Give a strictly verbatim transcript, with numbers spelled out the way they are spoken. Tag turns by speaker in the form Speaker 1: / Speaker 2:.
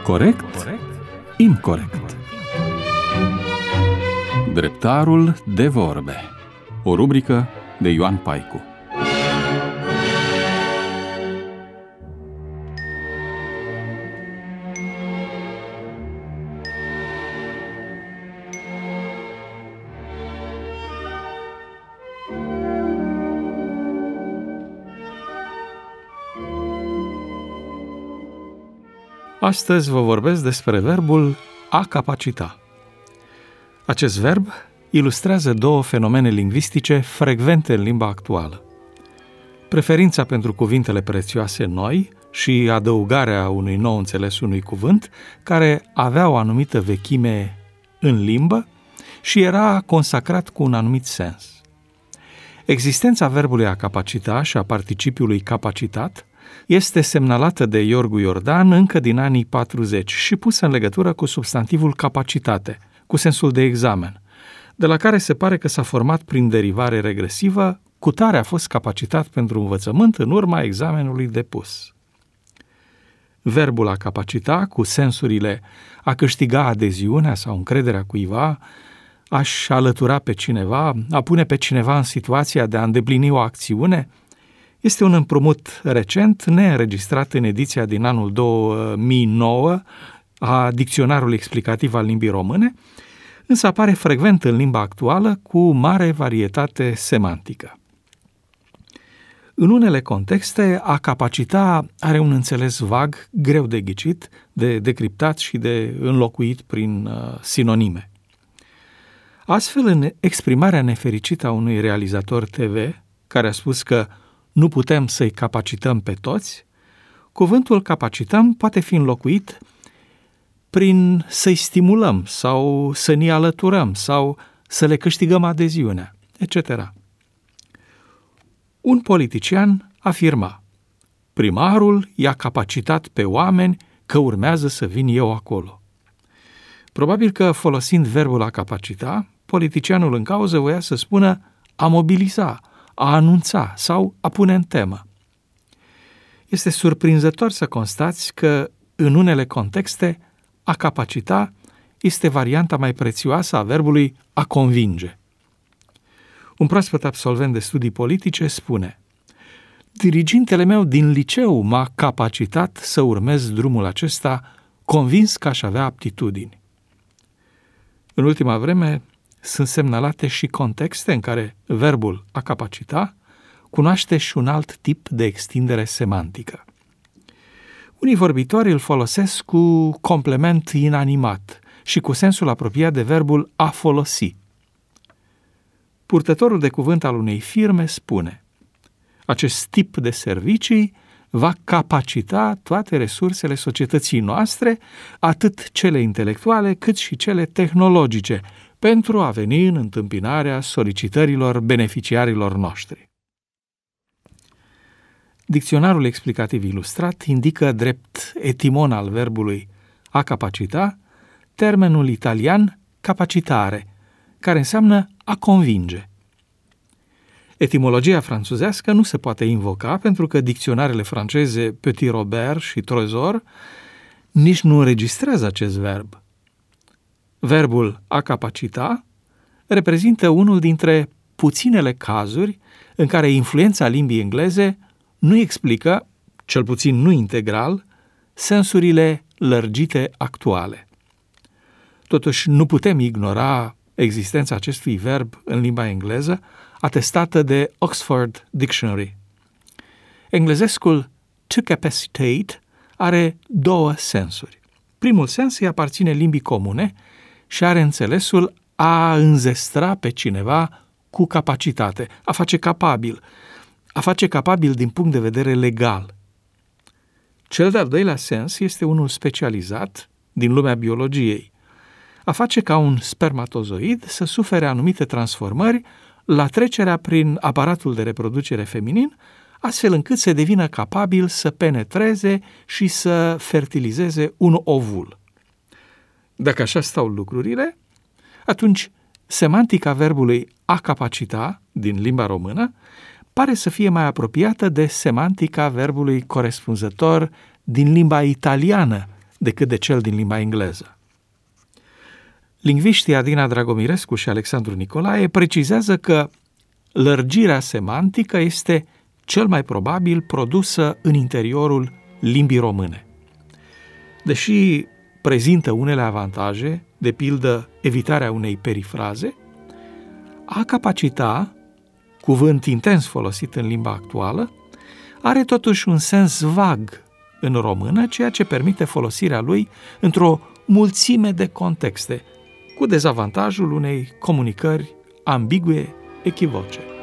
Speaker 1: Corect? Incorect. Dreptarul de vorbe. O rubrică de Ioan Paicu. Astăzi vă vorbesc despre verbul a capacita. Acest verb ilustrează două fenomene lingvistice frecvente în limba actuală. Preferința pentru cuvintele prețioase noi și adăugarea unui nou înțeles unui cuvânt care avea o anumită vechime în limbă și era consacrat cu un anumit sens. Existența verbului a capacita și a participiului capacitat este semnalată de Iorgu Iordan încă din anii patruzeci și pusă în legătură cu substantivul capacitate, cu sensul de examen, de la care se pare că s-a format prin derivare regresivă, cutare a fost capacitat pentru învățământ în urma examenului depus. Verbul a capacita, cu sensurile a câștiga adeziunea sau încrederea cuiva, a-și alătura pe cineva, a pune pe cineva în situația de a îndeplini o acțiune, este un împrumut recent, neînregistrat în ediția din anul două mii nouă a Dicționarului Explicativ al Limbii Române, însă apare frecvent în limba actuală cu mare varietate semantică. În unele contexte, a capacita are un înțeles vag, greu de ghicit, de decriptat și de înlocuit prin uh, sinonime. Astfel, în exprimarea nefericită a unui realizator T V, care a spus că nu putem să-i capacităm pe toți, cuvântul capacităm poate fi înlocuit prin să-i stimulăm sau să ne alăturăm sau să le câștigăm adeziunea, et cetera. Un politician afirma: primarul i-a capacitat pe oameni că urmează să vin eu acolo. Probabil că, folosind verbul a capacita, politicianul în cauză voia să spună a mobiliza, a anunța sau a pune în temă. Este surprinzător să constați că, în unele contexte, a capacita este varianta mai prețioasă a verbului a convinge. Un proaspăt absolvent de studii politice spune: dirigintele meu din liceu m-a capacitat să urmez drumul acesta, convins că aș avea aptitudini. În ultima vreme, sunt semnalate și contexte în care verbul a capacita cunoaște și un alt tip de extindere semantică. Unii vorbitori îl folosesc cu complement inanimat și cu sensul apropiat de verbul a folosi. Purtătorul de cuvânt al unei firme spune: acest tip de servicii va capacita toate resursele societății noastre, atât cele intelectuale cât și cele tehnologice, pentru a veni în întâmpinarea solicitărilor beneficiarilor noștri. Dicționarul explicativ ilustrat indică drept etimon al verbului a capacita termenul italian capacitare, care înseamnă a convinge. Etimologia franțuzească nu se poate invoca pentru că dicționarele franceze Petit Robert și Trésor nici nu înregistrează acest verb. Verbul a capacita reprezintă unul dintre puținele cazuri în care influența limbii engleze nu explică, cel puțin nu integral, sensurile lărgite actuale. Totuși, nu putem ignora existența acestui verb în limba engleză, atestată de Oxford Dictionary. Englezescul to capacitate are două sensuri. Primul sens îi aparține limbii comune și are înțelesul a înzestra pe cineva cu capacitate, a face capabil, a face capabil din punct de vedere legal. Cel de-al doilea sens este unul specializat din lumea biologiei, a face ca un spermatozoid să sufere anumite transformări la trecerea prin aparatul de reproducere feminin, astfel încât să devină capabil să penetreze și să fertilizeze un ovul. Dacă așa stau lucrurile, atunci semantica verbului a capacita din limba română pare să fie mai apropiată de semantica verbului corespunzător din limba italiană decât de cel din limba engleză. Lingviștii Adina Dragomirescu și Alexandru Nicolae precizează că lărgirea semantică este cel mai probabil produsă în interiorul limbii române. Deși prezintă unele avantaje, de pildă evitarea unei perifraze, a capacita, cuvânt intens folosit în limba actuală, are totuși un sens vag în română, ceea ce permite folosirea lui într-o mulțime de contexte, cu dezavantajul unei comunicări ambigue, echivoce.